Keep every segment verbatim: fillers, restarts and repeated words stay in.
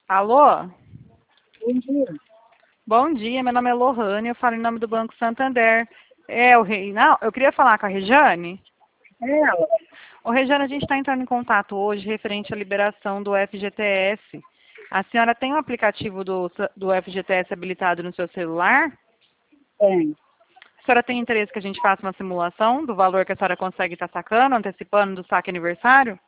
Alô? Bom dia. Bom dia, meu nome é Lohane, eu falo em nome do Banco Santander. É o Reinaldo? Eu queria falar com a Rejane. É ela. Ô, Rejane, a gente está entrando em contato hoje referente à liberação do F G T S. A senhora tem o aplicativo do, do F G T S habilitado no seu celular? Tem. A senhora tem interesse que a gente faça uma simulação do valor que a senhora consegue estar sacando, antecipando do saque aniversário?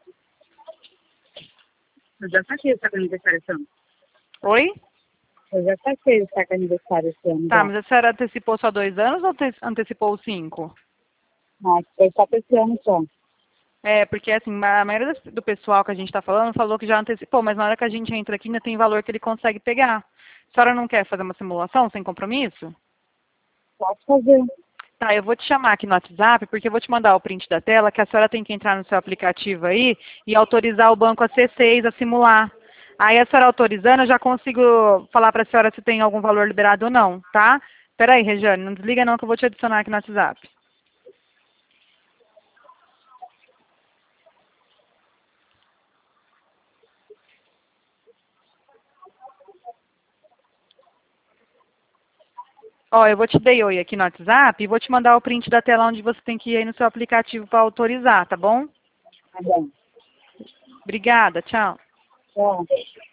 Eu já saquei o saco aniversário esse ano. Oi? Eu já saquei o saco aniversário esse ano Tá, já. mas a senhora antecipou só dois anos ou ante- antecipou os cinco? Mas foi só pra esse ano só. É, porque assim, a maioria das- do pessoal que a gente está falando falou que já antecipou, mas na hora que a gente entra aqui ainda tem valor que ele consegue pegar. A senhora não quer fazer uma simulação sem compromisso? Pode fazer. Tá, eu vou te chamar aqui no WhatsApp, porque eu vou te mandar o print da tela, que a senhora tem que entrar no seu aplicativo aí e autorizar o banco a C seis a simular. Aí a senhora autorizando, eu já consigo falar para a senhora se tem algum valor liberado ou não, tá? Peraí, Regiane, não desliga não que eu vou te adicionar aqui no WhatsApp. Ó, eu vou te dar oi aqui no WhatsApp e vou te mandar o print da tela onde você tem que ir aí no seu aplicativo para autorizar, tá bom? Tá bom. Obrigada, tchau. Tchau.